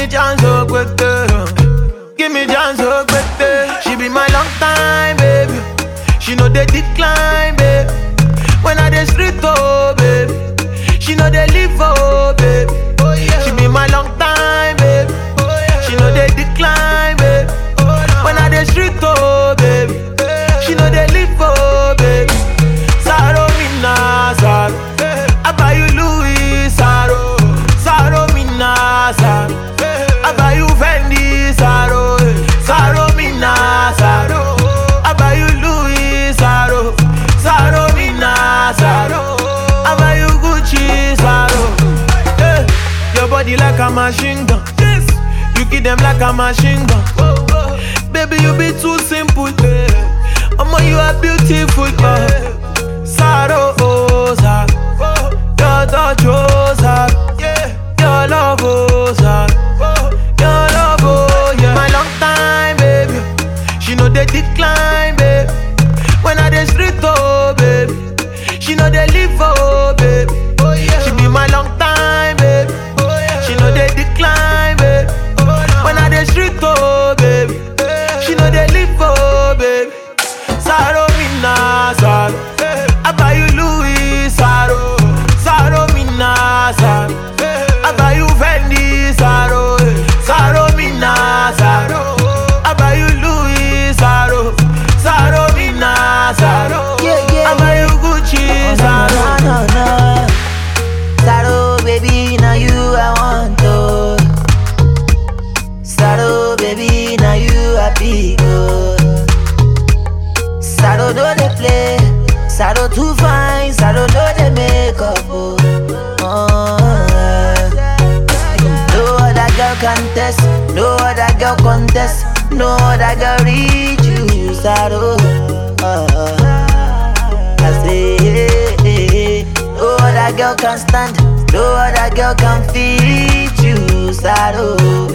me chance, oh, quick, give me chance, oh, quick. She be my long time, baby. She know they decline, baby. When I dey street, oh, baby. She know they live, oh, baby. She be my long time, baby. She know they decline, baby. When I dey street, oh, baby. She know they live, oh, baby. Saro mina, Saro. I buy you Louis, Saro. Saro mina, Saro. I buy you Fendi, Saro. Saro mina, Saro. I buy you Louis, Saro. Saro mina, Saro. I buy you Gucci, Saro. Your body like a machine gun. You kill them like a machine gun. Baby, you be too simple. Mama, you are beautiful. Saro, oh, Saro. Your touch, oh, Saro. Your love, oh, Saro. Your love, oh, yeah. My long time, baby. She know they decline, baby. When I dey street, oh, baby. She know they live, oh, baby. She be my long time, baby. She know they decline, baby. When I dey street, oh, baby. She know they live, oh, baby. Saro mina, Saro. I buy you Louis, Saro. Saro mina, Saro. I buy you Fendi, Saro. Saro mina, Saro. I buy you Louis, Saro. Saro mina, Saro. I buy you Gucci, Saro. No. Saro, baby, now you I want to. Saro, baby, now you happy good. Saro, don't they play? Saro too fine. Saro, don't they make up? No other girl can test. No other girl contest. No other girl reach you, Saro. I say, no other girl can stand. No other girl can feed you, Saro.